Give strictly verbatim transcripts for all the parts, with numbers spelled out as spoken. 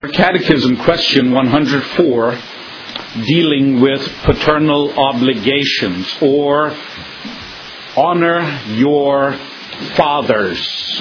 Catechism question one hundred four, dealing with paternal obligations, or honor your fathers.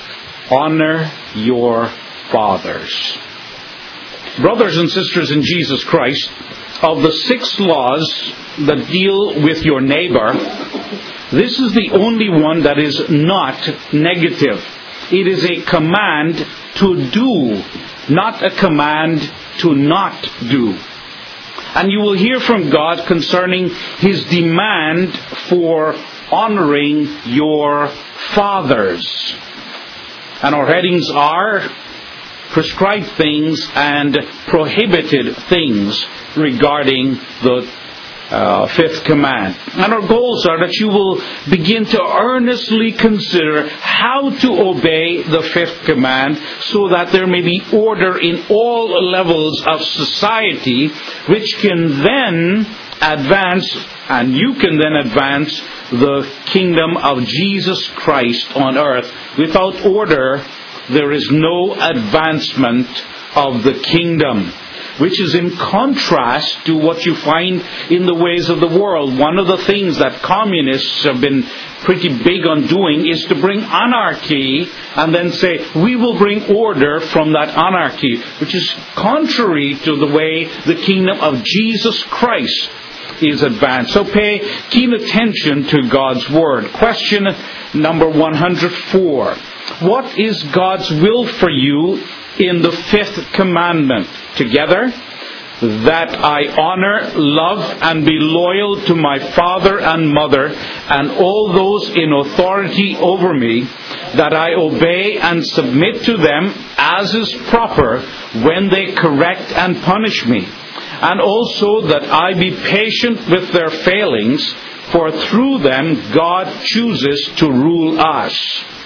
Honor your fathers. Brothers and sisters in Jesus Christ, of the six laws that deal with your neighbor, this is the only one that is not negative. It is a command to do, not a command to not do. And you will hear from God concerning His demand for honoring your fathers. And our headings are prescribed things and prohibited things regarding the Uh, fifth command. And our goals are that you will begin to earnestly consider how to obey the fifth command, so that there may be order in all levels of society, which can then advance, and you can then advance, the kingdom of Jesus Christ on earth. Without order, there is no advancement of the kingdom, which is in contrast to what you find in the ways of the world. One of the things that communists have been pretty big on doing is to bring anarchy and then say, we will bring order from that anarchy, which is contrary to the way the kingdom of Jesus Christ is advanced. So pay keen attention to God's Word. Question number one hundred four. What is God's will for you in the fifth commandment? Together, that I honor, love, and be loyal to my father and mother and all those in authority over me, that I obey and submit to them as is proper when they correct and punish me, and also that I be patient with their failings, for through them God chooses to rule us.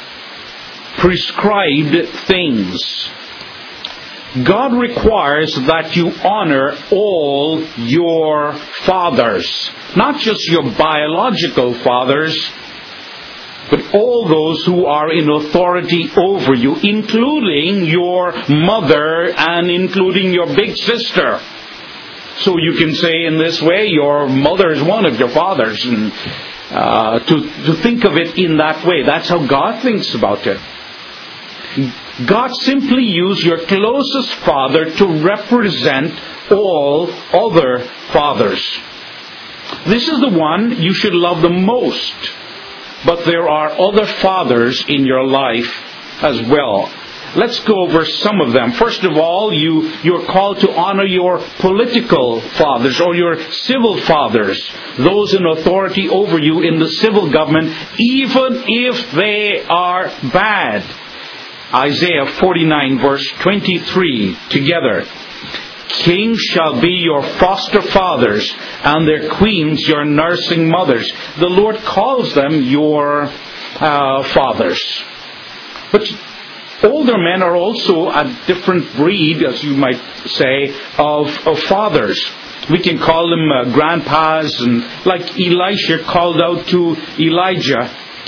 Prescribed things. God requires that you honor all your fathers. Not just your biological fathers, but all those who are in authority over you, including your mother and including your big sister. So you can say in this way, your mother is one of your fathers. And uh, to, to think of it in that way, that's how God thinks about it. God simply used your closest father to represent all other fathers. This is the one you should love the most. But there are other fathers in your life as well. Let's go over some of them. First of all, you, you're called to honor your political fathers or your civil fathers, those in authority over you in the civil government, even if they are bad. Isaiah forty-nine verse twenty-three, together. Kings shall be your foster fathers, and their queens your nursing mothers. The Lord calls them your uh, fathers. But older men are also a different breed, as you might say, of, of fathers. We can call them uh, grandpas, and like Elisha called out to Elijah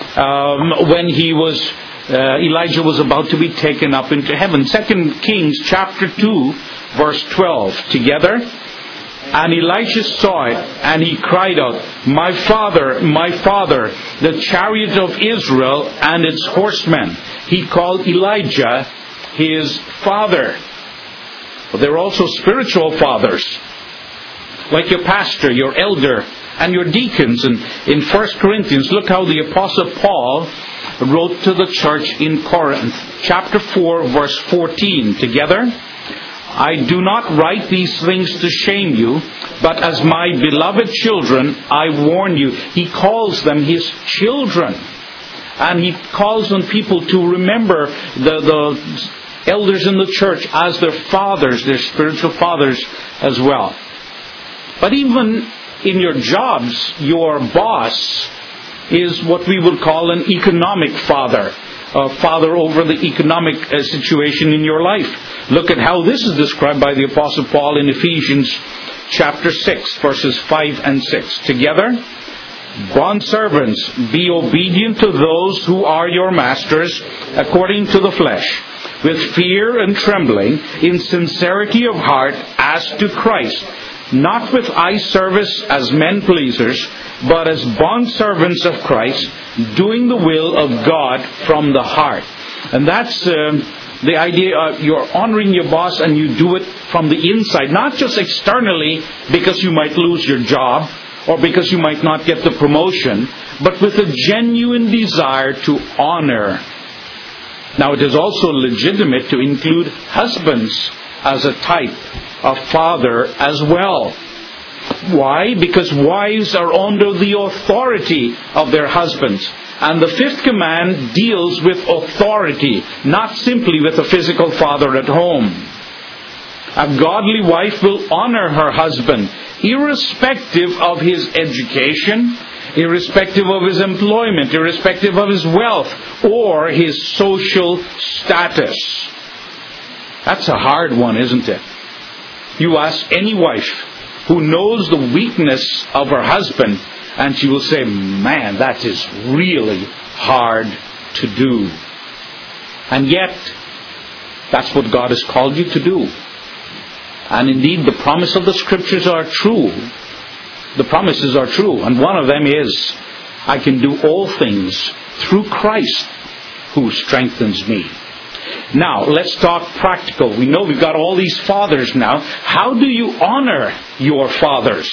um, when he was Uh, Elijah was about to be taken up into heaven. Second Kings chapter two verse twelve. Together. And Elisha saw it, and he cried out, My father, my father, the chariot of Israel and its horsemen. He called Elijah his father. But there are also spiritual fathers, like your pastor, your elder, and your deacons. And in First Corinthians, look how the Apostle Paul wrote to the church in Corinth, chapter four, verse fourteen. Together. I do not write these things to shame you, but as my beloved children, I warn you. He calls them his children. And he calls on people to remember the, the elders in the church as their fathers, their spiritual fathers as well. But even in your jobs, your boss is what we would call an economic father. A father over the economic uh, situation in your life. Look at how this is described by the Apostle Paul in Ephesians chapter six, verses five and six. Together. Bondservants, be obedient to those who are your masters according to the flesh, with fear and trembling, in sincerity of heart as to Christ, not with eye service as men pleasers, but as bondservants of Christ, doing the will of God from the heart. And that's um, the idea of you're honoring your boss and you do it from the inside, not just externally because you might lose your job or because you might not get the promotion, but with a genuine desire to honor. Now, it is also legitimate to include husbands as a type of father as well. Why? Because wives are under the authority of their husbands. And the fifth command deals with authority, not simply with a physical father at home. A godly wife will honor her husband, irrespective of his education, irrespective of his employment, irrespective of his wealth, or his social status. That's a hard one, isn't it? You ask any wife who knows the weakness of her husband, and she will say, man, that is really hard to do. And yet, that's what God has called you to do. And indeed, the promise of the Scriptures are true. The promises are true. And one of them is, I can do all things through Christ who strengthens me. Now, let's talk practical. We know we've got all these fathers now. How do you honor your fathers?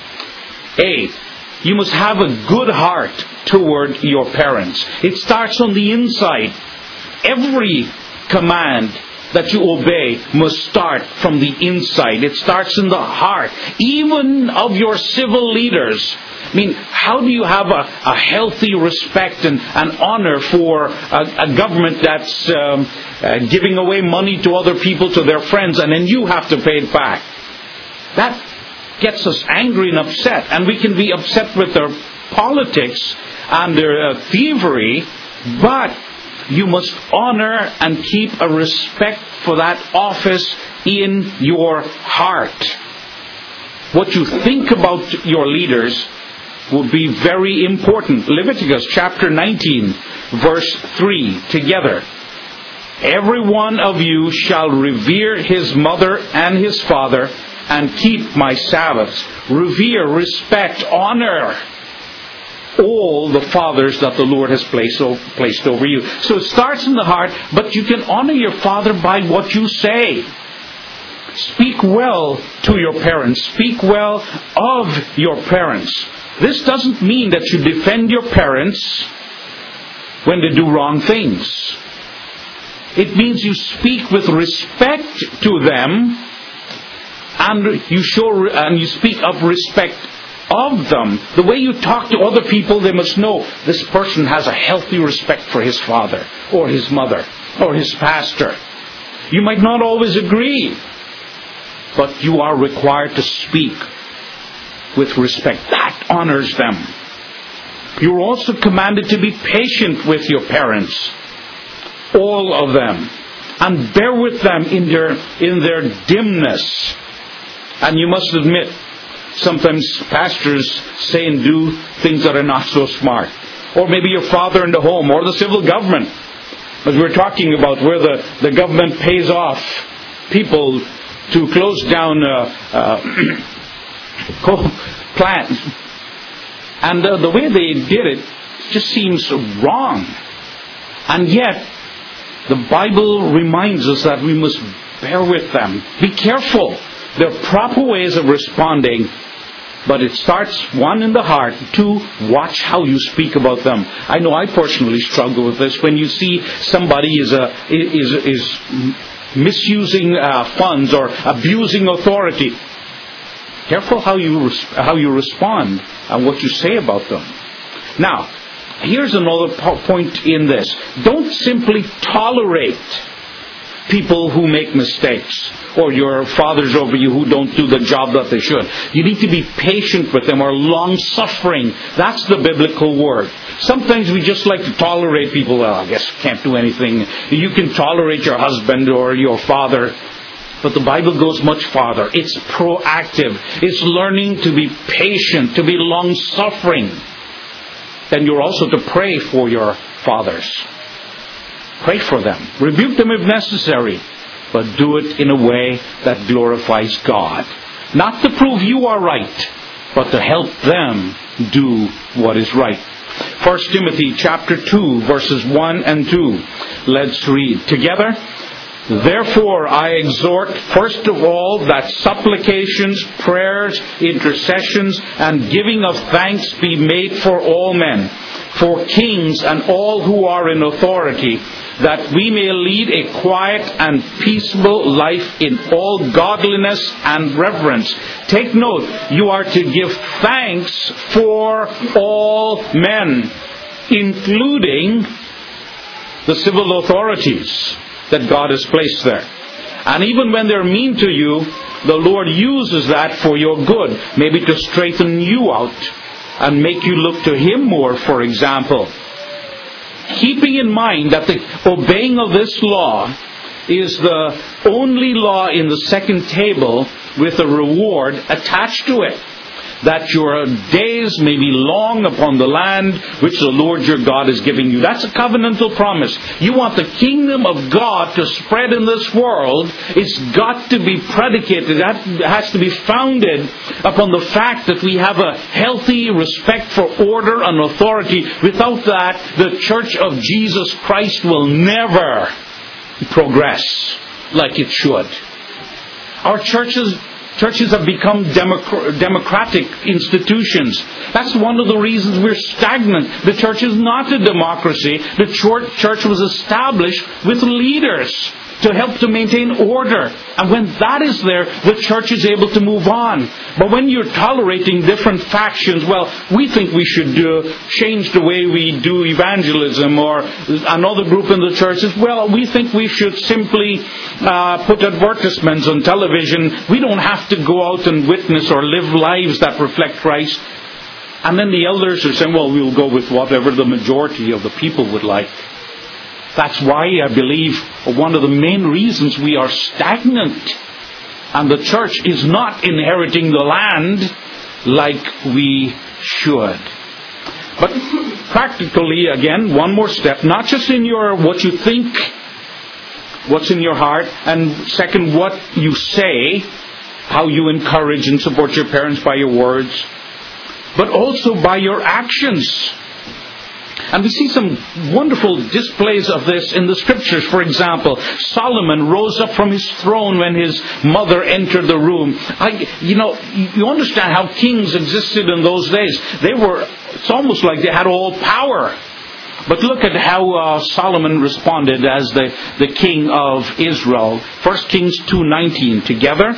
A, you must have a good heart toward your parents. It starts on the inside. Every command that you obey must start from the inside. It starts in the heart, even of your civil leaders. I mean, how do you have a, a healthy respect and, and honor for a, a government that's um, uh, giving away money to other people, to their friends, and then you have to pay it back? That gets us angry and upset. And we can be upset with their politics and their uh, thievery, but you must honor and keep a respect for that office in your heart. What you think about your leaders will be very important. Leviticus chapter nineteen, verse three, together. Every one of you shall revere his mother and his father, and keep my Sabbaths. Revere, respect, honor all the fathers that the Lord has placed, placed over you. So it starts in the heart, but you can honor your father by what you say. Speak well to your parents. Speak well of your parents. This doesn't mean that you defend your parents when they do wrong things. It means you speak with respect to them, and you show and you speak of respect of them. The way you talk to other people, they must know this person has a healthy respect for his father or his mother or his pastor. You might not always agree, but you are required to speak with respect. That honors them. You're also commanded to be patient with your parents, all of them, and bear with them in their in their dimness. And you must admit, sometimes pastors say and do things that are not so smart. Or maybe your father in the home, or the civil government. As we're talking about, where the, the government pays off people to close down uh, uh, coal plants. And uh, the way they did it just seems wrong. And yet, the Bible reminds us that we must bear with them. Be careful. There are proper ways of responding, but it starts, one, in the heart, two, watch how you speak about them. I know I personally struggle with this. When you see somebody is a, is is misusing uh, funds or abusing authority, careful how you how you respond and what you say about them. Now, here's another point in this. Don't simply tolerate people who make mistakes, or your fathers over you who don't do the job that they should. You need to be patient with them, or long-suffering. That's the biblical word. Sometimes we just like to tolerate people. Well, I guess can't do anything. You can tolerate your husband or your father. But the Bible goes much farther. It's proactive. It's learning to be patient, to be long-suffering. Then you're also to pray for your fathers. Pray for them. Rebuke them if necessary. But do it in a way that glorifies God. Not to prove you are right, but to help them do what is right. First Timothy chapter two, verses one and two. Let's read together. Therefore I exhort, first of all, that supplications, prayers, intercessions, and giving of thanks be made for all men, for kings and all who are in authority, that we may lead a quiet and peaceable life in all godliness and reverence. Take note, you are to give thanks for all men, including the civil authorities that God has placed there. And even when they're mean to you, the Lord uses that for your good, maybe to straighten you out and make you look to Him more, for example. Keeping in mind that the obeying of this law is the only law in the second table with a reward attached to it. That your days may be long upon the land which the Lord your God is giving you. That's a covenantal promise. You want the kingdom of God to spread in this world. It's got to be predicated. That has to be founded upon the fact that we have a healthy respect for order and authority. Without that, the Church of Jesus Christ will never progress like it should. Our churches Churches have become democ- democratic institutions. That's one of the reasons we're stagnant. The church is not a democracy. The church was established with leaders to help to maintain order. And when that is there, the church is able to move on. But when you're tolerating different factions, well, we think we should uh, change the way we do evangelism, or another group in the church says, well, we think we should simply uh, put advertisements on television. We don't have to go out and witness or live lives that reflect Christ. And then the elders are saying, well, we'll go with whatever the majority of the people would like. That's why I believe one of the main reasons we are stagnant and the church is not inheriting the land like we should. But practically, again, one more step, not just in your what you think, what's in your heart, and second, what you say, how you encourage and support your parents by your words, but also by your actions. And we see some wonderful displays of this in the Scriptures. For example, Solomon rose up from his throne when his mother entered the room. I, you know, you understand how kings existed in those days. They were, it's almost like they had all power. But look at how uh, Solomon responded as the, the king of Israel. First Kings two nineteen. Together,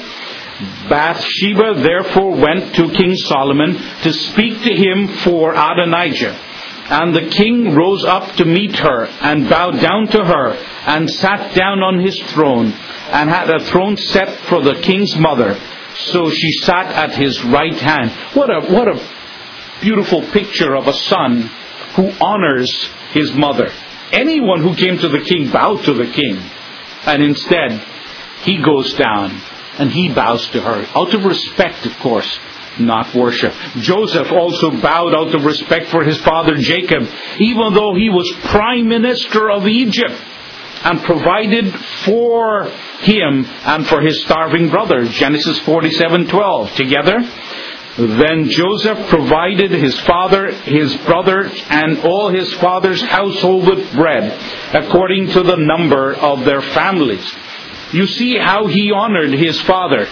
Bathsheba therefore went to King Solomon to speak to him for Adonijah. And the king rose up to meet her and bowed down to her and sat down on his throne and had a throne set for the king's mother. So she sat at his right hand. What a what a beautiful picture of a son who honors his mother. Anyone who came to the king bowed to the king. And instead, he goes down and he bows to her. Out of respect, of course. Not worship. Joseph also bowed out of respect for his father Jacob, even though he was prime minister of Egypt, and provided for him and for his starving brothers. Genesis forty-seven twelve. Together, then Joseph provided his father, his brothers, and all his father's household with bread, according to the number of their families. You see how he honored his father.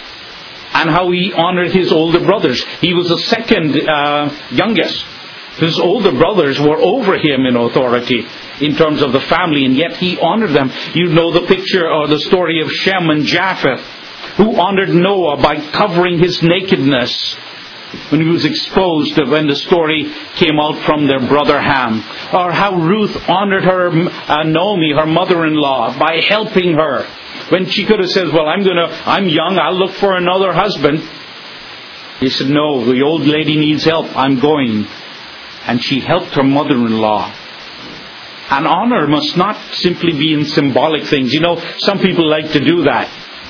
And how he honored his older brothers. He was the second uh, youngest. His older brothers were over him in authority in terms of the family, and yet he honored them. You know the picture or the story of Shem and Japheth, who honored Noah by covering his nakedness when he was exposed when the story came out from their brother Ham. Or how Ruth honored her uh, Naomi, her mother-in-law, by helping her. When she could have said, well, I'm gonna, I'm young, I'll look for another husband. He said, no, the old lady needs help, I'm going. And she helped her mother-in-law. And honor must not simply be in symbolic things. You know, some people like to do that.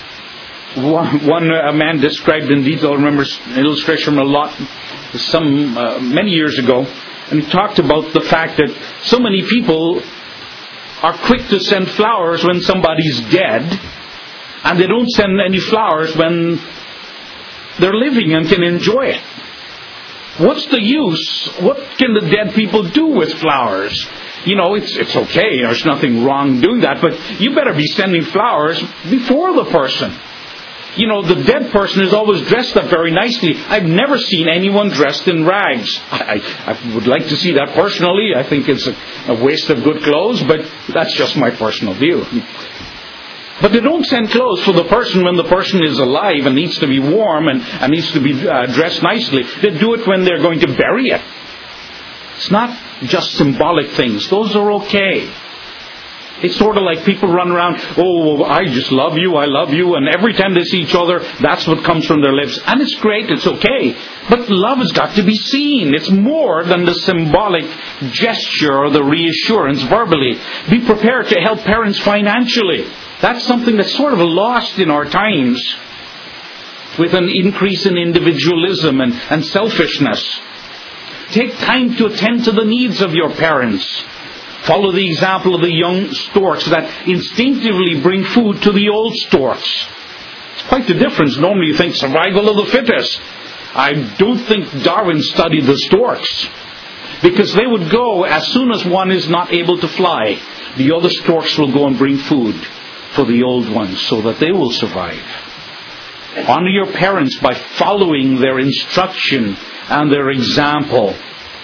One, one a man described in detail, I remember an illustration from a lot, some, uh, many years ago. And he talked about the fact that so many people are quick to send flowers when somebody's dead, and they don't send any flowers when they're living and can enjoy it. What's the use? What can the dead people do with flowers? You know, it's it's okay. There's nothing wrong doing that, but you better be sending flowers before the person. You know, the dead person is always dressed up very nicely. I've never seen anyone dressed in rags. I, I would like to see that personally. I think it's a, a waste of good clothes, but that's just my personal view. But they don't send clothes for the person when the person is alive and needs to be warm and, and needs to be uh, dressed nicely. They do it when they're going to bury it. It's not just symbolic things. Those are okay. It's sort of like people run around, oh, I just love you, I love you, and every time they see each other, that's what comes from their lips. And it's great, it's okay. But love has got to be seen. It's more than the symbolic gesture or the reassurance verbally. Be prepared to help parents financially. That's something that's sort of lost in our times with an increase in individualism and, and selfishness. Take time to attend to the needs of your parents. Follow the example of the young storks that instinctively bring food to the old storks. It's quite the difference. Normally you think survival of the fittest. I don't think Darwin studied the storks, because they would go as soon as one is not able to fly. The other storks will go and bring food for the old ones so that they will survive. Honor your parents by following their instruction and their example.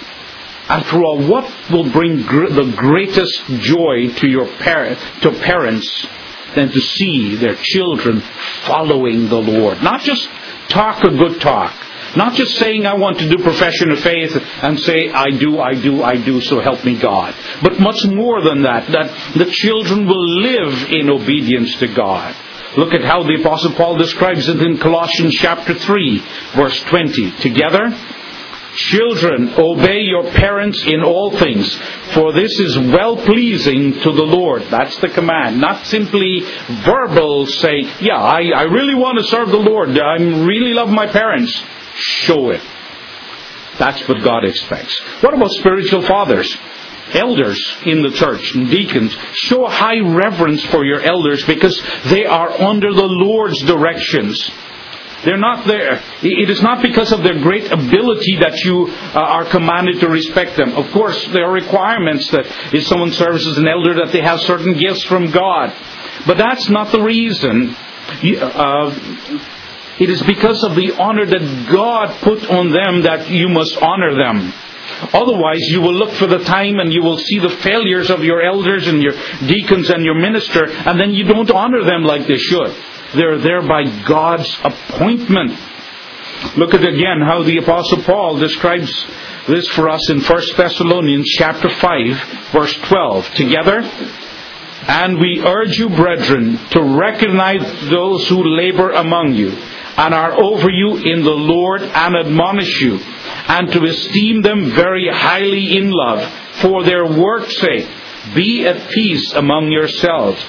After all, what will bring gr- the greatest joy to your par- to parents than to see their children following the Lord? Not just talk a good talk. Not just saying, I want to do profession of faith and say, I do, I do, I do, so help me God. But much more than that, that the children will live in obedience to God. Look at how the Apostle Paul describes it in Colossians chapter three, verse twenty. Together, children, obey your parents in all things, for this is well-pleasing to the Lord. That's the command. Not simply verbal say, yeah, I, I really want to serve the Lord. I really love my parents. Show it. That's what God expects. What about spiritual fathers? Elders in the church and deacons. Show a high reverence for your elders because they are under the Lord's directions. They're not there. It is not because of their great ability that you uh, are commanded to respect them. Of course, there are requirements that if someone serves as an elder that they have certain gifts from God. But that's not the reason. Uh, it is because of the honor that God put on them that you must honor them. Otherwise, you will look for the time and you will see the failures of your elders and your deacons and your minister, and then you don't honor them like they should. They're there by God's appointment. Look at again how the Apostle Paul describes this for us in First Thessalonians chapter five, verse twelve. Together, and we urge you, brethren, to recognize those who labor among you and are over you in the Lord and admonish you, and to esteem them very highly in love for their work's sake. Be at peace among yourselves.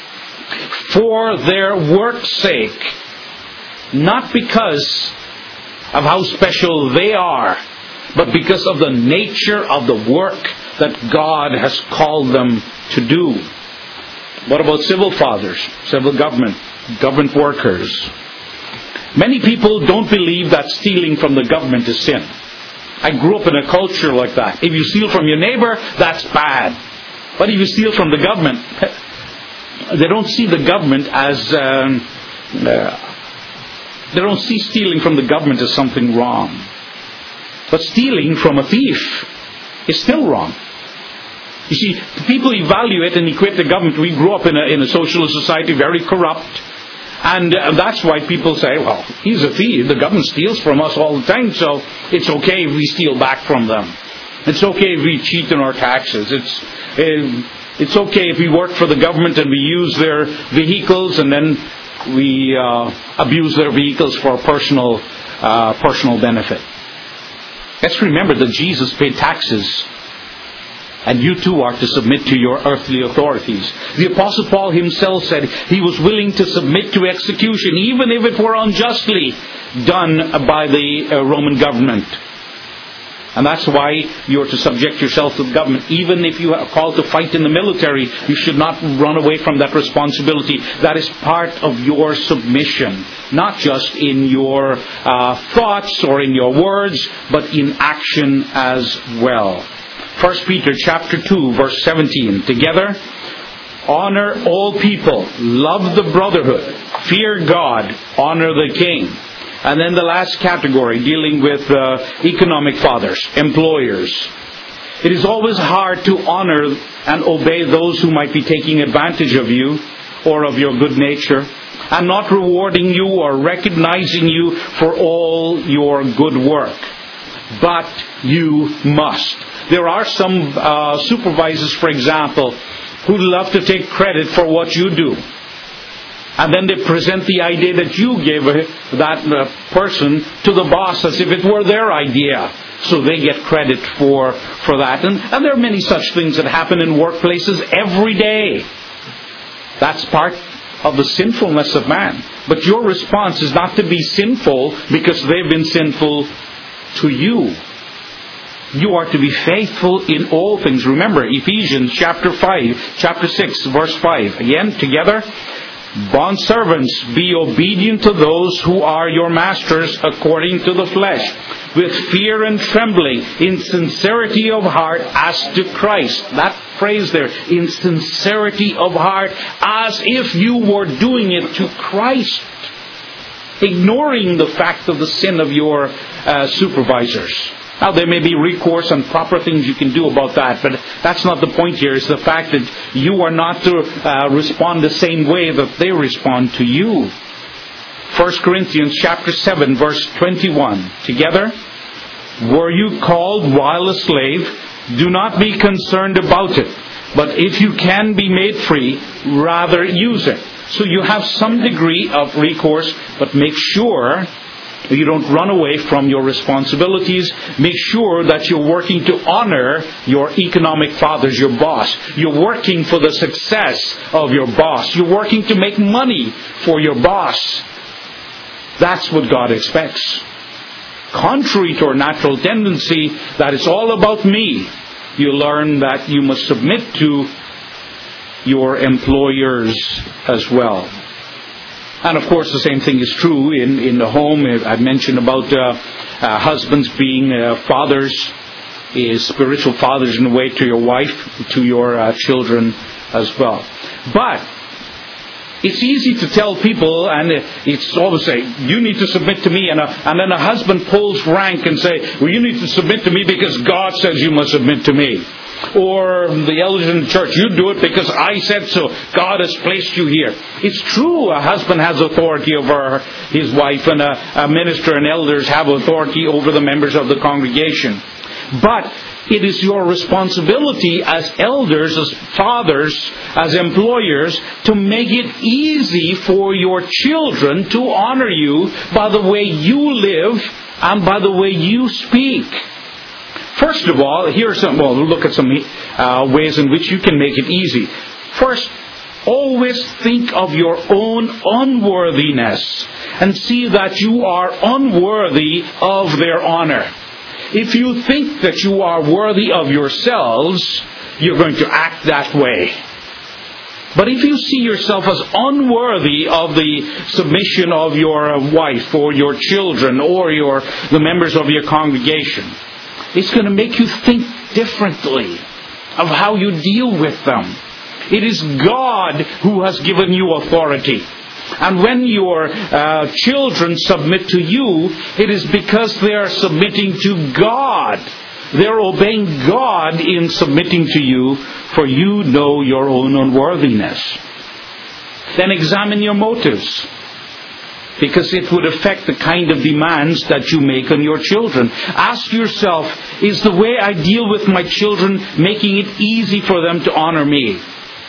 For their work's sake, not because of how special they are, but because of the nature of the work that God has called them to do. What about civil fathers, civil government, government workers? Many people don't believe that stealing from the government is sin. I grew up in a culture like that. If you steal from your neighbor, that's bad. But if you steal from the government, they don't see the government as... Um, uh, they don't see stealing from the government as something wrong. But stealing from a thief is still wrong. You see, people evaluate and equate the government. We grew up in a, in a socialist society, very corrupt. And uh, that's why people say, well, he's a thief. The government steals from us all the time, so it's okay if we steal back from them. It's okay if we cheat on our taxes. It's uh, it's okay if we work for the government and we use their vehicles and then we uh, abuse their vehicles for personal uh, personal benefit. Let's remember that Jesus paid taxes. And you too are to submit to your earthly authorities. The Apostle Paul himself said he was willing to submit to execution, even if it were unjustly done by the uh, Roman government. And that's why you're to subject yourself to the government. Even if you are called to fight in the military, you should not run away from that responsibility. That is part of your submission. Not just in your uh, thoughts or in your words, but in action as well. First Peter chapter two, verse seventeen. Together, honor all people, love the brotherhood, fear God, honor the king. And then the last category, dealing with uh, economic fathers, employers. It is always hard to honor and obey those who might be taking advantage of you or of your good nature, and not rewarding you or recognizing you for all your good work. But you must. There are some uh, supervisors, for example, who love to take credit for what you do. And then they present the idea that you gave that uh, person to the boss as if it were their idea. So they get credit for, for that. And, and there are many such things that happen in workplaces every day. That's part of the sinfulness of man. But your response is not to be sinful because they've been sinful to you. You are to be faithful in all things. Remember, Ephesians chapter five, chapter six, verse five. Again, together. Bondservants, be obedient to those who are your masters according to the flesh, with fear and trembling, in sincerity of heart as to Christ. That phrase there, in sincerity of heart, as if you were doing it to Christ, ignoring the fact of the sin of your uh, supervisors. Now, there may be recourse and proper things you can do about that, but that's not the point here. It's the fact that you are not to uh, respond the same way that they respond to you. First Corinthians chapter seven, verse twenty-one. Together, were you called while a slave? Do not be concerned about it. But if you can be made free, rather use it. So you have some degree of recourse, but make sure you don't run away from your responsibilities. Make sure that you're working to honor your economic fathers, your boss. You're working for the success of your boss. You're working to make money for your boss. That's what God expects. Contrary to our natural tendency that it's all about me, you learn that you must submit to your employers as well. And of course, the same thing is true in, in the home. I've mentioned about uh, uh, husbands being uh, fathers, is spiritual fathers in a way to your wife, to your uh, children as well. But it's easy to tell people, and it's always say, you need to submit to me. And, a, and then a husband pulls rank and say, well, you need to submit to me because God says you must submit to me. Or the elders in the church, you do it because I said so. God has placed you here. It's true, a husband has authority over his wife, and a, a minister and elders have authority over the members of the congregation. But it is your responsibility as elders, as fathers, as employers, to make it easy for your children to honor you by the way you live and by the way you speak. First of all, here are some, well, we'll look at some uh, ways in which you can make it easy. First, always think of your own unworthiness and see that you are unworthy of their honor. If you think that you are worthy of yourselves, you're going to act that way. But if you see yourself as unworthy of the submission of your wife or your children or your the members of your congregation, it's going to make you think differently of how you deal with them. It is God who has given you authority. And when your uh, children submit to you, it is because they are submitting to God. They're obeying God in submitting to you, for you know your own unworthiness. Then examine your motives, because it would affect the kind of demands that you make on your children. Ask yourself, is the way I deal with my children making it easy for them to honor me?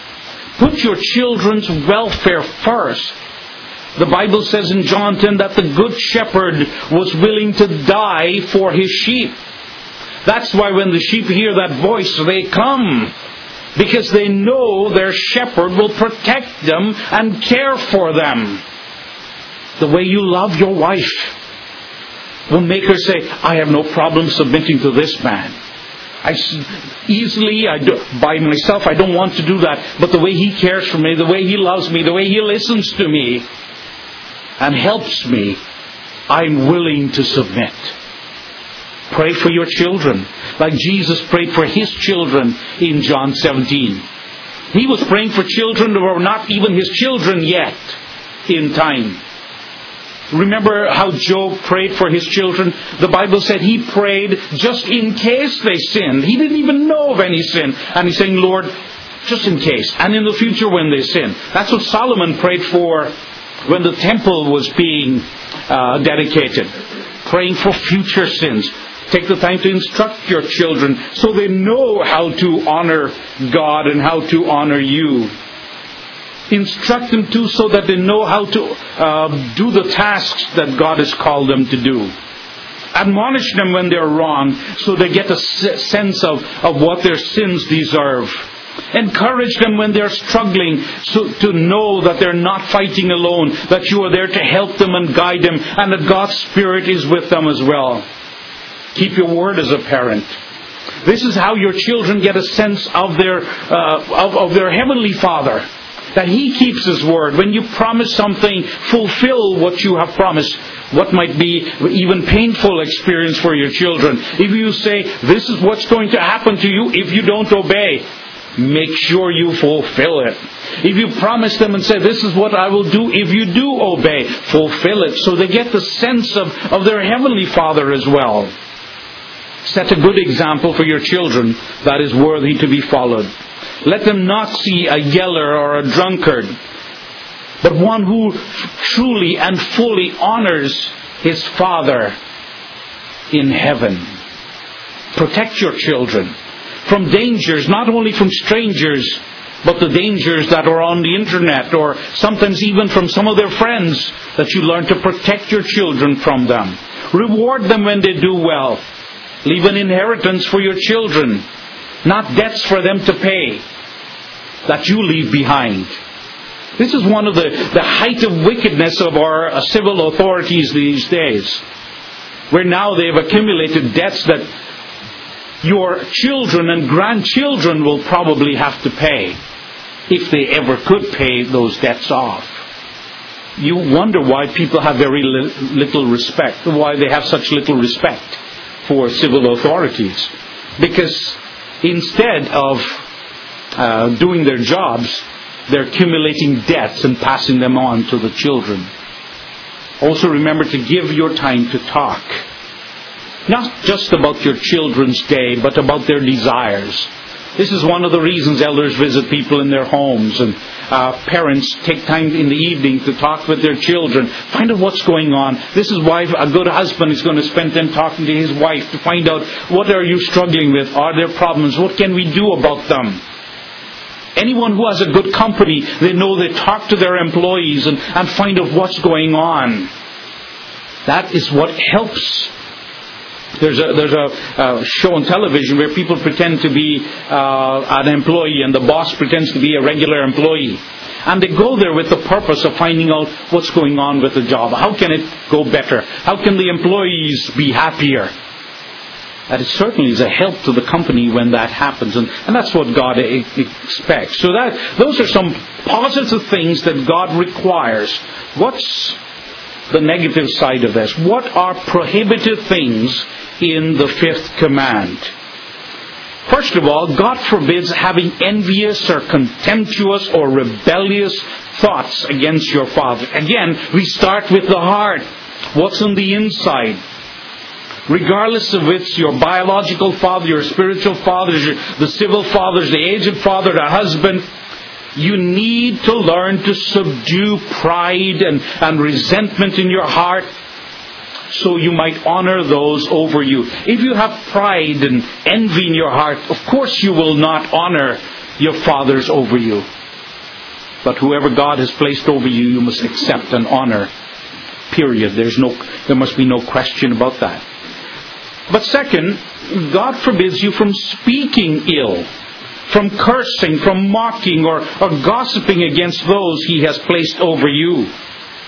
Put your children's welfare first. The Bible says in John ten that the good shepherd was willing to die for his sheep. That's why when the sheep hear that voice, they come. Because they know their shepherd will protect them and care for them. The way you love your wife, will make her say, I have no problem submitting to this man. I easily, I do, by myself, I don't want to do that. But the way he cares for me, the way he loves me, the way he listens to me and helps me, I'm willing to submit. Pray for your children, like Jesus prayed for His children in John seventeen. He was praying for children who were not even His children yet in time. Remember how Job prayed for his children? The Bible said he prayed just in case they sinned. He didn't even know of any sin. And he's saying, Lord, just in case. And in the future when they sin. That's what Solomon prayed for when the temple was being uh, dedicated. Praying for future sins. Take the time to instruct your children so they know how to honor God and how to honor you. Instruct them too so that they know how to uh, do the tasks that God has called them to do. Admonish them when they're wrong so they get a sense of, of what their sins deserve. Encourage them when they're struggling so to know that they're not fighting alone, that you are there to help them and guide them, and that God's Spirit is with them as well. Keep your word as a parent. This is how your children get a sense of their uh, of, of their Heavenly Father. That He keeps His word. When you promise something, fulfill what you have promised. What might be even painful experience for your children. If you say, this is what's going to happen to you if you don't obey, make sure you fulfill it. If you promise them and say, this is what I will do if you do obey, fulfill it. So they get the sense of, of their Heavenly Father as well. Set a good example for your children that is worthy to be followed. Let them not see a yeller or a drunkard, but one who truly and fully honors his Father in heaven. Protect your children from dangers, not only from strangers, but the dangers that are on the internet, or sometimes even from some of their friends, that you learn to protect your children from them. Reward them when they do well. Leave an inheritance for your children, not debts for them to pay that you leave behind. This is one of the, the height of wickedness of our uh, civil authorities these days, where now they've accumulated debts that your children and grandchildren will probably have to pay, if they ever could pay those debts off. You wonder why people have very li- little respect, why they have such little respect for civil authorities. Because instead of uh, doing their jobs, they're accumulating debts and passing them on to the children. Also remember to give your time to talk. Not just about your children's day, but about their desires. This is one of the reasons elders visit people in their homes, and uh, parents take time in the evening to talk with their children. Find out what's going on. This is why a good husband is going to spend time talking to his wife to find out, what are you struggling with? Are there problems? What can we do about them? Anyone who has a good company, they know they talk to their employees and, and find out what's going on. That is what helps. There's a there's a uh, show on television where people pretend to be uh, an employee and the boss pretends to be a regular employee. And they go there with the purpose of finding out what's going on with the job. How can it go better? How can the employees be happier? That it certainly is a help to the company when that happens. And, and that's what God e- expects. So that those are some positive things that God requires. What's the negative side of this? What are prohibited things in the fifth command? First of all, God forbids having envious or contemptuous or rebellious thoughts against your father. Again, we start with the heart. What's on the inside? Regardless of it's your biological father, your spiritual father, the civil fathers, the aged father, the husband, you need to learn to subdue pride and, and resentment in your heart so you might honor those over you. If you have pride and envy in your heart, of course you will not honor your fathers over you. But whoever God has placed over you, you must accept and honor. Period. There's no, there must be no question about that. But second, God forbids you from speaking ill, from cursing, from mocking, or, or gossiping against those He has placed over you.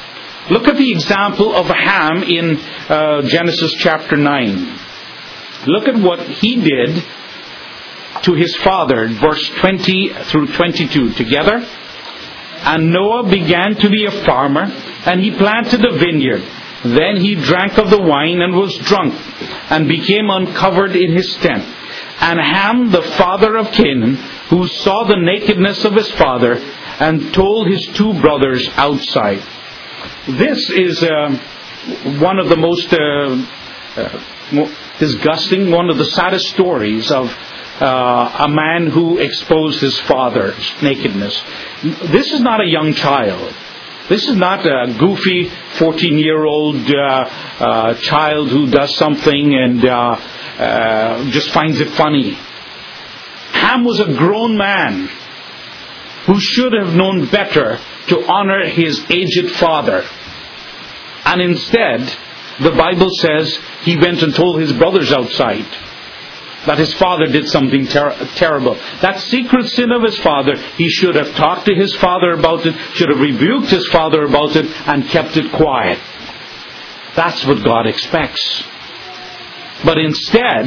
Look at the example of Ham in uh, Genesis chapter nine. Look at what he did to his father, verse twenty through twenty-two. Together. And Noah began to be a farmer, and he planted a vineyard. Then he drank of the wine and was drunk, and became uncovered in his tent. And Ham, the father of Canaan, who saw the nakedness of his father, and told his two brothers outside. This is uh, one of the most uh, uh, disgusting, one of the saddest stories of uh, a man who exposed his father's nakedness. This is not a young child. This is not a goofy fourteen-year-old uh, uh, child who does something and uh, uh, just finds it funny. Ham was a grown man who should have known better to honor his aged father. And instead, the Bible says he went and told his brothers outside that his father did something ter- terrible. That secret sin of his father, he should have talked to his father about it, should have rebuked his father about it, and kept it quiet. That's what God expects. But instead,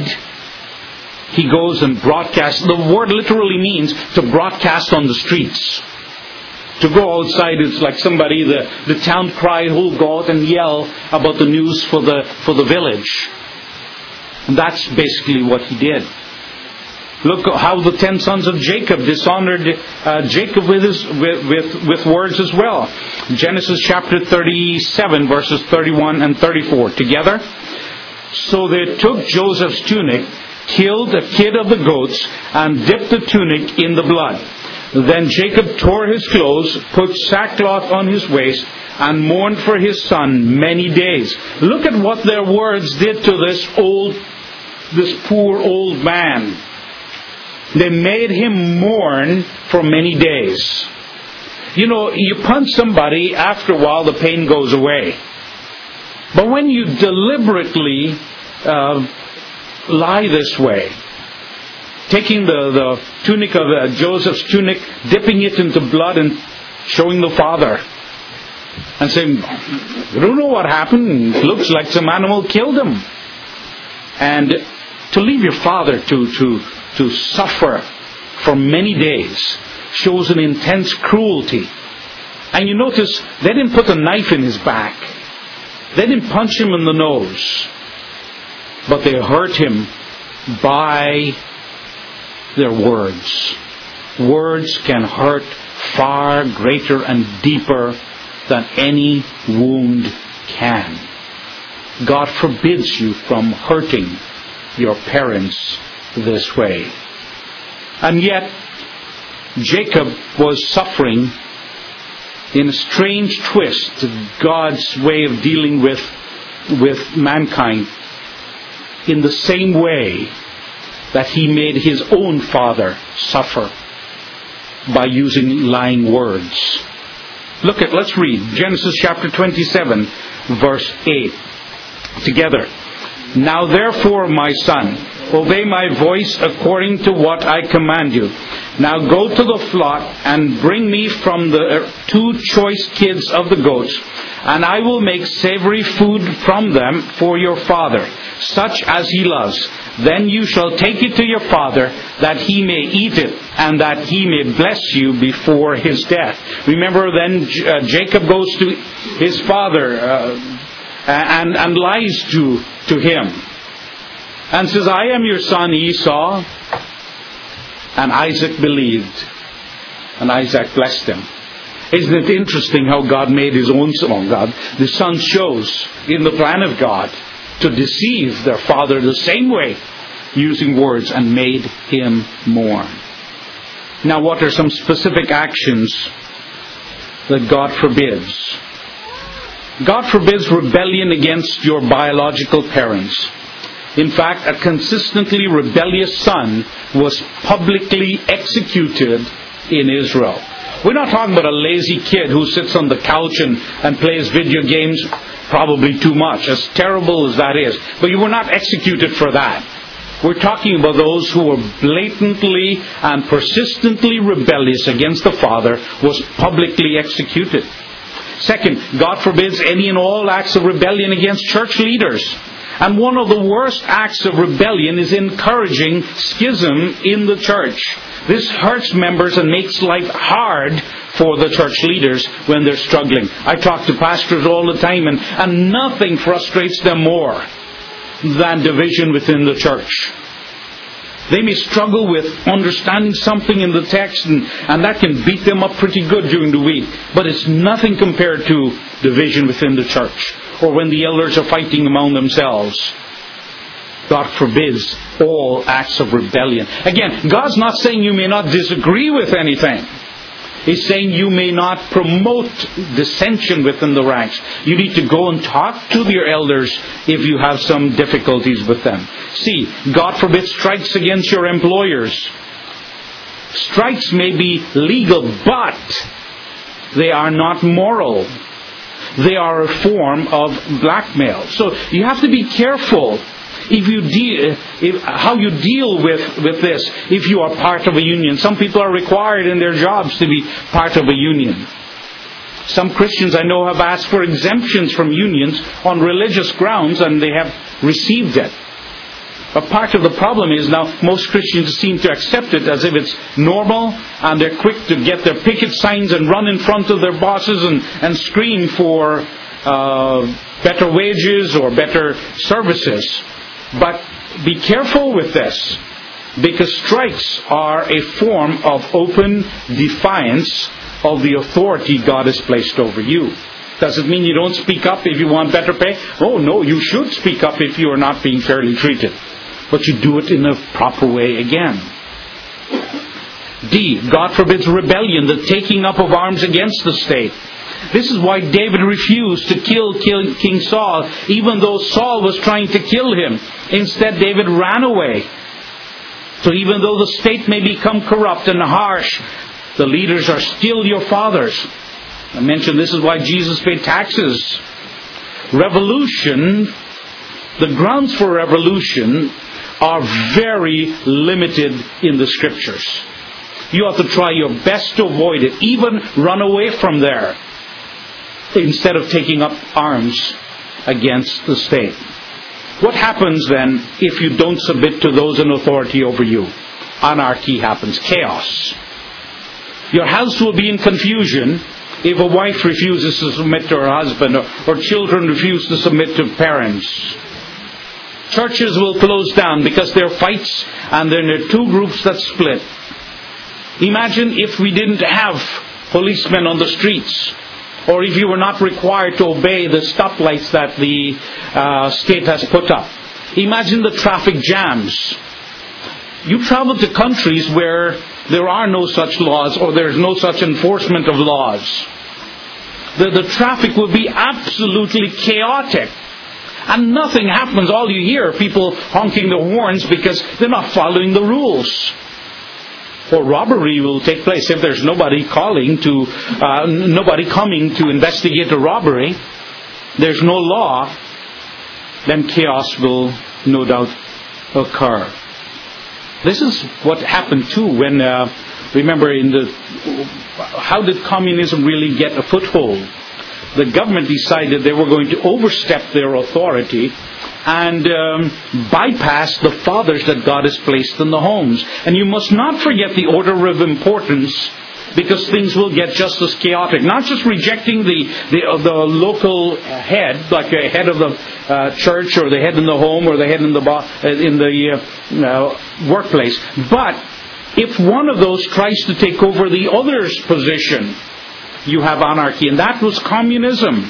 he goes and broadcasts. The word literally means to broadcast on the streets. To go outside, it's like somebody, the, the town crier who'll go out and yell about the news for the for the village. And that's basically what he did. Look how the ten sons of Jacob dishonored uh, Jacob with, his, with, with, with words as well. Genesis chapter thirty-seven, verses thirty-one and thirty-four. Together. So they took Joseph's tunic, killed a kid of the goats, and dipped the tunic in the blood. Then Jacob tore his clothes, put sackcloth on his waist, and mourned for his son many days. Look at what their words did to this old, this poor old man. They made him mourn for many days. You know, you punch somebody, after a while the pain goes away. But when you deliberately uh, lie this way, taking the, the tunic of uh, Joseph's tunic, dipping it into blood and showing the father, and saying, "You don't know what happened. It looks like some animal killed him." And to leave your father to, to, to suffer for many days shows an intense cruelty. And you notice, they didn't put a knife in his back. They didn't punch him in the nose. But they hurt him by their words. Words can hurt far greater and deeper than any wound can. God forbids you from hurting your parents this way. And yet, Jacob was suffering in a strange twist to God's way of dealing with, with mankind, in the same way that he made his own father suffer by using lying words. Look at, let's read Genesis chapter twenty-seven, verse eight. Together. Now therefore, my son, obey my voice according to what I command you. Now go to the flock and bring me from the two choice kids of the goats, and I will make savory food from them for your father, such as he loves. Then you shall take it to your father, that he may eat it, and that he may bless you before his death. Remember, then uh, Jacob goes to his father uh, and, and lies to, to him, and says, "I am your son Esau." And Isaac believed, and Isaac blessed him. Isn't it interesting how God made his own son? God, the son chose in the plan of God to deceive their father the same way, using words, and made him mourn. Now, what are some specific actions that God forbids? God forbids rebellion against your biological parents. In fact, a consistently rebellious son was publicly executed in Israel. We're not talking about a lazy kid who sits on the couch and, and plays video games, probably too much, as terrible as that is. But you were not executed for that. We're talking about those who were blatantly and persistently rebellious against the Father, was publicly executed. Second, God forbids any and all acts of rebellion against church leaders. And one of the worst acts of rebellion is encouraging schism in the church. This hurts members and makes life hard for the church leaders when they're struggling. I talk to pastors all the time, and, and nothing frustrates them more than division within the church. They may struggle with understanding something in the text, and, and that can beat them up pretty good during the week. But it's nothing compared to division within the church, or when the elders are fighting among themselves. God forbids all acts of rebellion. Again, God's not saying you may not disagree with anything. He's saying you may not promote dissension within the ranks. You need to go and talk to your elders if you have some difficulties with them. See, God forbids strikes against your employers. Strikes may be legal, but they are not moral. They are a form of blackmail. So you have to be careful if you deal, if, how you deal with, with this if you are part of a union. Some people are required in their jobs to be part of a union. Some Christians I know have asked for exemptions from unions on religious grounds, and they have received it. But part of the problem is now most Christians seem to accept it as if it's normal, and they're quick to get their picket signs and run in front of their bosses and, and scream for uh, better wages or better services. But be careful with this, because strikes are a form of open defiance of the authority God has placed over you. Does it mean you don't speak up if you want better pay? Oh no, you should speak up if you are not being fairly treated. But you do it in a proper way again. D. God forbids rebellion, the taking up of arms against the state. This is why David refused to kill King Saul, even though Saul was trying to kill him. Instead, David ran away. So even though the state may become corrupt and harsh, the leaders are still your fathers. I mentioned this is why Jesus paid taxes. Revolution, the grounds for revolution are very limited in the Scriptures. You have to try your best to avoid it, even run away from there, instead of taking up arms against the state. What happens then if you don't submit to those in authority over you? Anarchy happens, chaos. Your house will be in confusion if a wife refuses to submit to her husband, or, or children refuse to submit to parents. Churches will close down because there are fights, and then there are two groups that split. Imagine if we didn't have policemen on the streets, or if you were not required to obey the stoplights that the uh, state has put up. Imagine the traffic jams. You travel to countries where there are no such laws, or there is no such enforcement of laws. The, the traffic will be absolutely chaotic. And nothing happens. All you hear are people honking their horns because they're not following the rules. Or robbery will take place if there's nobody calling to, uh, nobody coming to investigate a robbery. There's no law. Then chaos will no doubt occur. This is what happened too when, uh, remember, in the how did communism really get a foothold? The government decided they were going to overstep their authority and um, bypass the fathers that God has placed in the homes. And you must not forget the order of importance, because things will get just as chaotic. Not just rejecting the the, uh, the local head, like the head of the uh, church, or the head in the home, or the head in the bo- in the uh, uh, workplace, but if one of those tries to take over the other's position, you have anarchy. And that was communism.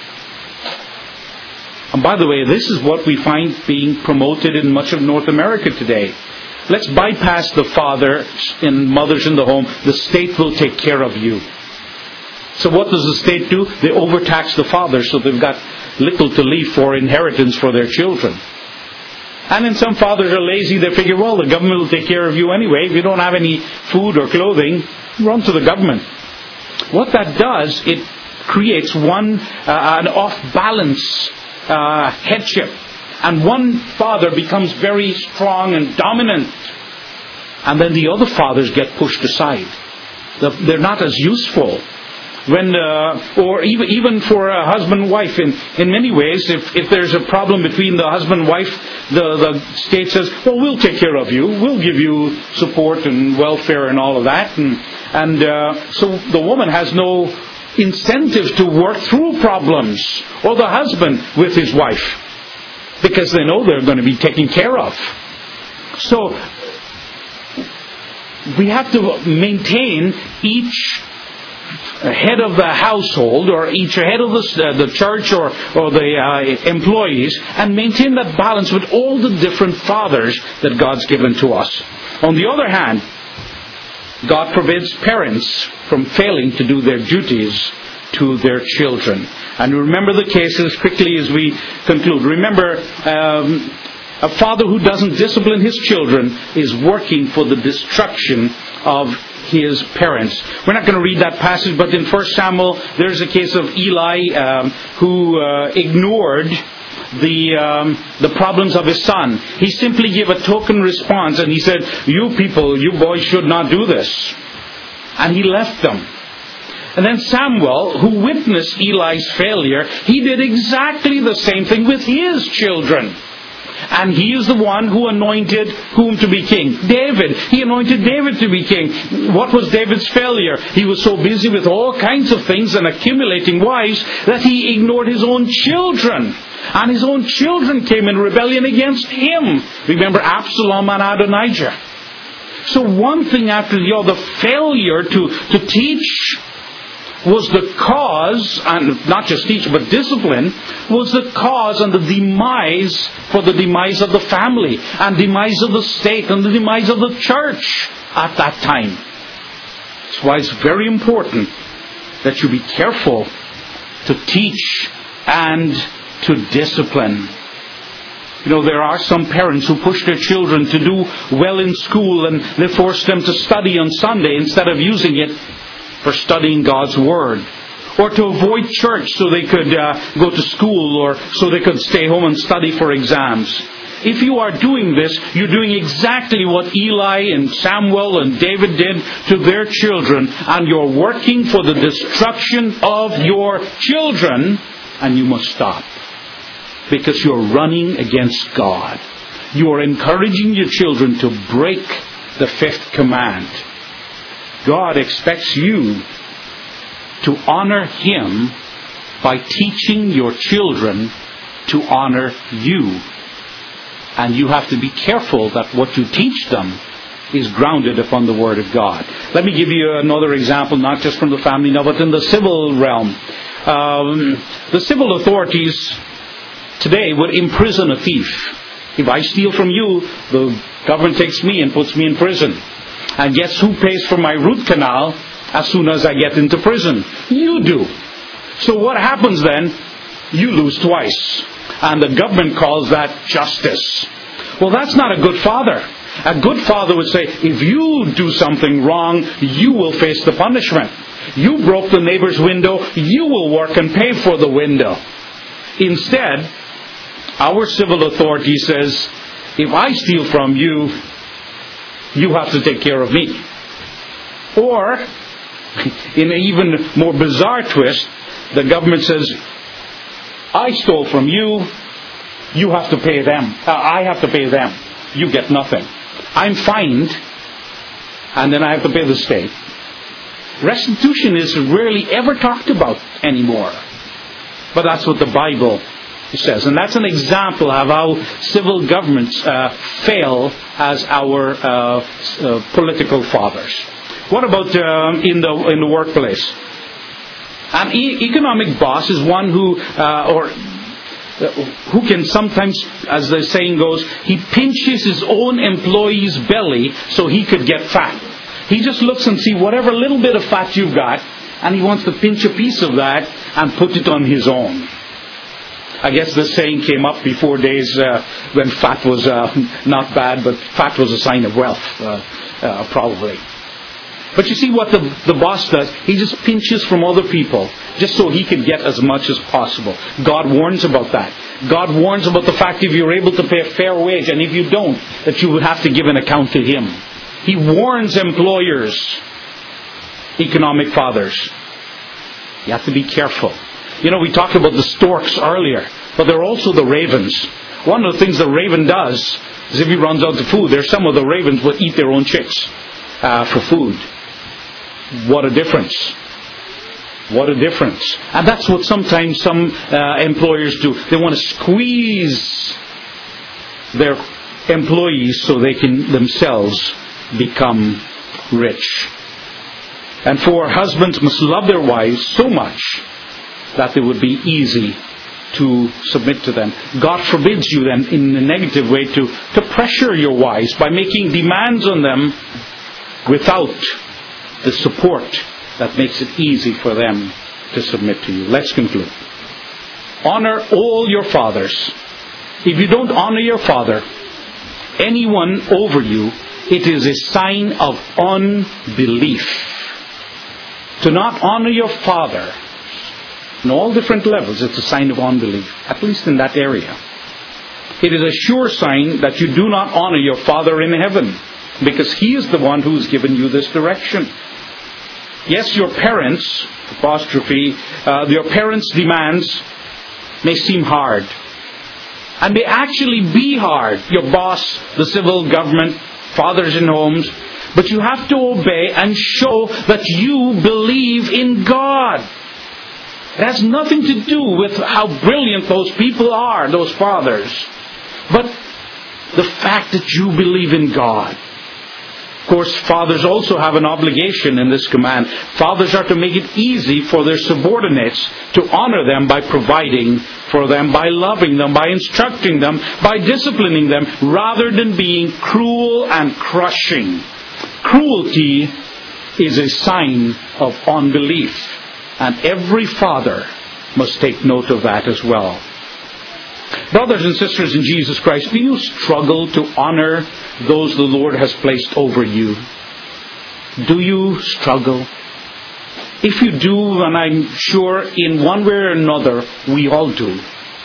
And by the way, this is what we find being promoted in much of North America today. Let's bypass the fathers and mothers in the home. The state will take care of you. So what does the state do? They overtax the fathers, so they've got little to leave for inheritance for their children. And then some fathers are lazy. They figure, well, the government will take care of you anyway. If you don't have any food or clothing, run to the government. What that does, it creates one uh, an off-balance uh, headship. And one father becomes very strong and dominant. And then the other fathers get pushed aside. They're not as useful. when, uh, or even even for a husband and wife, in, in many ways, if, if there's a problem between the husband and wife, the, the state says, well, we'll take care of you. We'll give you support and welfare and all of that. And, and uh, so the woman has no incentive to work through problems, or the husband with his wife, because they know they're going to be taken care of. So we have to maintain each head of the household, or each head of the, uh, the church, or, or the uh, employees, and maintain that balance with all the different fathers that God's given to us. On the other hand, God forbids parents from failing to do their duties to their children. And remember the cases quickly as we conclude. Remember, um, a father who doesn't discipline his children is working for the destruction of his parents. We're not going to read that passage, but in First Samuel, there's a case of Eli um, who uh, ignored the um, the problems of his son. He simply gave a token response, and he said, "You people, you boys should not do this." And he left them. And then Samuel, who witnessed Eli's failure, he did exactly the same thing with his children. And he is the one who anointed whom to be king? David. He anointed David to be king. What was David's failure? He was so busy with all kinds of things and accumulating wives that he ignored his own children. And his own children came in rebellion against him. Remember Absalom and Adonijah. So one thing after the other, failure to, to teach was the cause, and not just teach, but discipline, was the cause and the demise for the demise of the family, and demise of the state, and the demise of the church at that time. That's why it's very important that you be careful to teach and to discipline. You know, there are some parents who push their children to do well in school, and they force them to study on Sunday instead of using it for studying God's Word, or to avoid church so they could uh, go to school, or so they could stay home and study for exams. If you are doing this, you're doing exactly what Eli and Samuel and David did to their children, and you're working for the destruction of your children, and you must stop. Because you're running against God. You are encouraging your children to break the fifth command. God expects you to honor Him by teaching your children to honor you. And you have to be careful that what you teach them is grounded upon the Word of God. Let me give you another example, not just from the family now, but in the civil realm. Um, the civil authorities today would imprison a thief. If I steal from you, the government takes me and puts me in prison. And guess who pays for my root canal as soon as I get into prison? You do. So what happens then? You lose twice. And the government calls that justice. Well, that's not a good father. A good father would say, if you do something wrong, you will face the punishment. You broke the neighbor's window, you will work and pay for the window. Instead, our civil authority says, if I steal from you, you have to take care of me. Or, in an even more bizarre twist, the government says, I stole from you, you have to pay them. Uh, I have to pay them. You get nothing. I'm fined, and then I have to pay the state. Restitution is rarely ever talked about anymore. But that's what the Bible says. And that's an example of how civil governments uh, fail as our uh, uh, political fathers. What about uh, in the in the workplace? An e- economic boss is one who, uh, or uh, who can sometimes, as the saying goes, he pinches his own employee's belly so he could get fat. He just looks and sees whatever little bit of fat you've got, and he wants to pinch a piece of that and put it on his own. I guess this saying came up before days uh, when fat was uh, not bad, but fat was a sign of wealth, uh, uh, probably. But you see what the, the boss does? He just pinches from other people, just so he can get as much as possible. God warns about that. God warns about the fact if you're able to pay a fair wage, and if you don't, that you would have to give an account to Him. He warns employers, economic fathers. You have to be careful. You know, we talked about the storks earlier, but there are also the ravens. One of the things the raven does is if he runs out of food, there's some of the ravens will eat their own chicks uh, for food. What a difference. What a difference. And that's what sometimes some uh, employers do. They want to squeeze their employees so they can themselves become rich. And for husbands must love their wives so much that it would be easy to submit to them. God forbids you then in a negative way to, to pressure your wives by making demands on them without the support that makes it easy for them to submit to you. Let's conclude. Honor all your fathers. If you don't honor your father, anyone over you, it is a sign of unbelief. To not honor your father in all different levels, it's a sign of unbelief, at least in that area. It is a sure sign that you do not honor your Father in heaven, because He is the one who has given you this direction. Yes, your parents, apostrophe, uh, your parents' demands may seem hard. And may actually be hard. Your boss, the civil government, fathers in homes. But you have to obey and show that you believe in God. It has nothing to do with how brilliant those people are, those fathers. But the fact that you believe in God. Of course, fathers also have an obligation in this command. Fathers are to make it easy for their subordinates to honor them by providing for them, by loving them, by instructing them, by disciplining them, rather than being cruel and crushing. Cruelty is a sign of unbelief. And every father must take note of that as well. Brothers and sisters in Jesus Christ, do you struggle to honor those the Lord has placed over you? Do you struggle? If you do, and I'm sure in one way or another, we all do,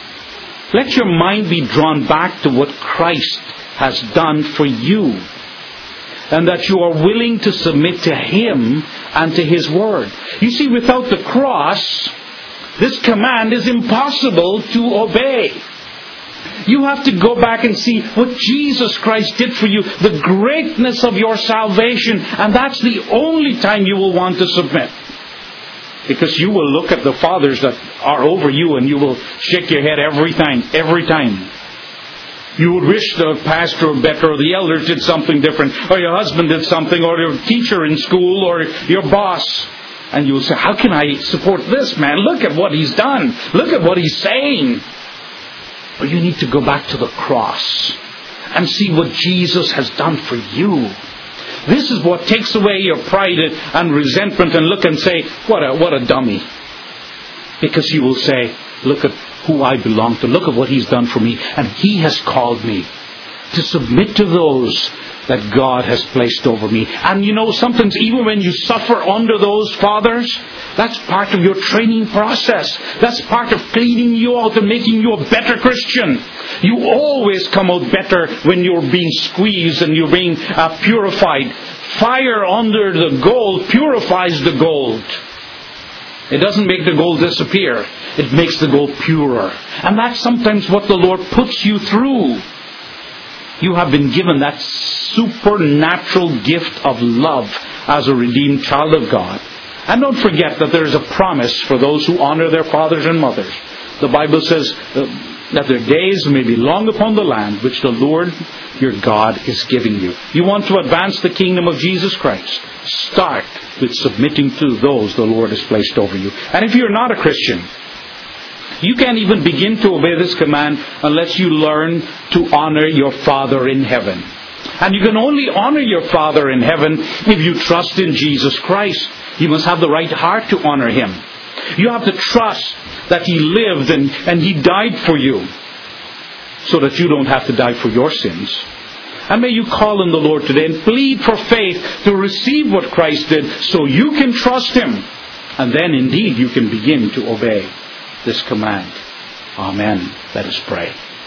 let your mind be drawn back to what Christ has done for you. And that you are willing to submit to Him and to His Word. You see, without the cross, this command is impossible to obey. You have to go back and see what Jesus Christ did for you, the greatness of your salvation, and that's the only time you will want to submit. Because you will look at the fathers that are over you and you will shake your head every time, every time. You would wish the pastor or better, or the elders did something different, or your husband did something, or your teacher in school, or your boss. And you will say, how can I support this man? Look at what he's done. Look at what he's saying. But you need to go back to the cross and see what Jesus has done for you. This is what takes away your pride and resentment, and look and say, what a, what a dummy. Because you will say, look at who I belong to. Look at what He's done for me. And He has called me to submit to those that God has placed over me. And you know, sometimes even when you suffer under those fathers, that's part of your training process. That's part of cleaning you out and making you a better Christian. You always come out better when you're being squeezed and you're being uh, purified. Fire under the gold purifies the gold. It doesn't make the gold disappear. It makes the gold purer. And that's sometimes what the Lord puts you through. You have been given that supernatural gift of love as a redeemed child of God. And don't forget that there is a promise for those who honor their fathers and mothers. The Bible says that their days may be long upon the land which the Lord your God is giving you. You want to advance the kingdom of Jesus Christ? Start with submitting to those the Lord has placed over you. And if you're not a Christian, you can't even begin to obey this command unless you learn to honor your Father in heaven. And you can only honor your Father in heaven if you trust in Jesus Christ. You must have the right heart to honor Him. You have to trust that He lived and, and He died for you, so that you don't have to die for your sins. And may you call on the Lord today and plead for faith to receive what Christ did, so you can trust Him. And then indeed you can begin to obey this command. Amen. Let us pray.